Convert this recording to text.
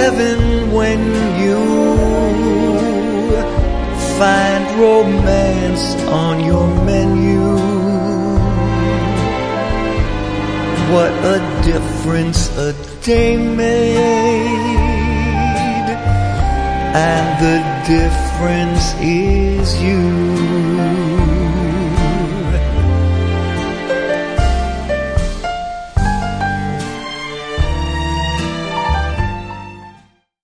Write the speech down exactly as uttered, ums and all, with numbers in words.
heaven when you find romance on your menu. What a difference a day made, and the difference is you.